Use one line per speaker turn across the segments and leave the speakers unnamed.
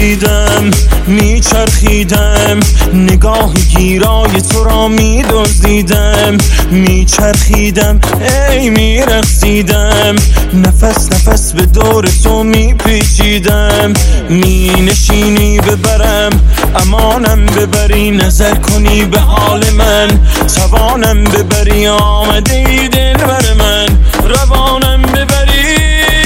دیدم میچرخیدم، نگاه گیرای تو را میدزدیدم، میچرخیدم ای میرقصیدم، نفس نفس به دور تو میپیچیدم، مینشینی ببرم امانم ببری، نظر کنی به حال من توانم ببری، آمده ای دلبر من روانم ببری،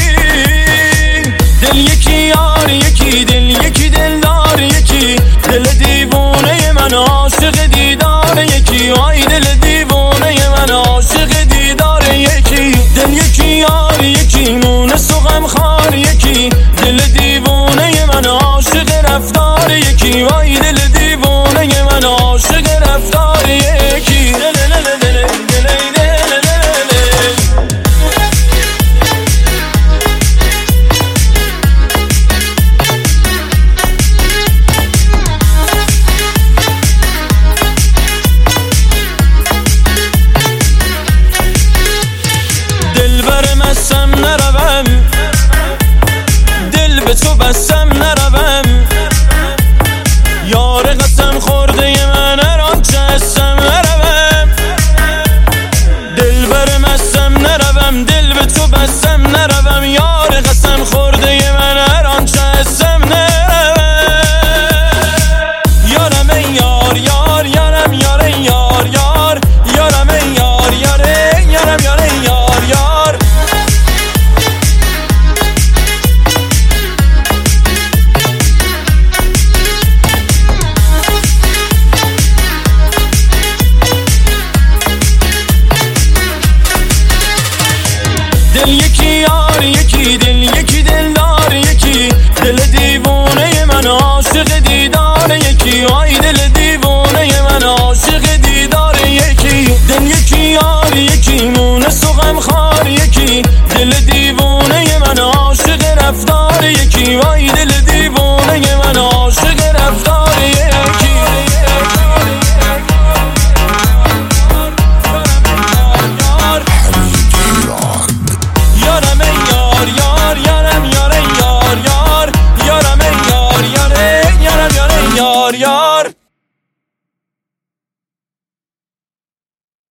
دل یکی یار یکی دل یکی دلدار یکی، دل دیوانه من عاشق دیدار یکی، آی دل دیوانه من عاشق دیدار یکی، دل یکی یار یکی مونس و غمخوار یکی، دل دیوانه من عاشق رفتار یکی، آی دل دیوانه من عاشق رفتار یکی. بسم نروم دل به تو بسم نروم، یار قسم خورده من هر آنچه هستم نروم، دل بر مستم نروم دل به تو بسم نروم، یار قسم خورده من هر آنچه هستم نروم، یارم ای یار یار یارم یار ای یار یار یارم ای یار یار یارم یار ای یار یار، دل یکی یار یکی دل یکی دلدار یکی، دل دیوانه من عاشق دیدار یکی، آی دل دیوانه من عاشق دیدار یکی، دل یکی یار یکی مونس و غمخوار یکی، دل دیوانه من عاشق رفتار یکی، آی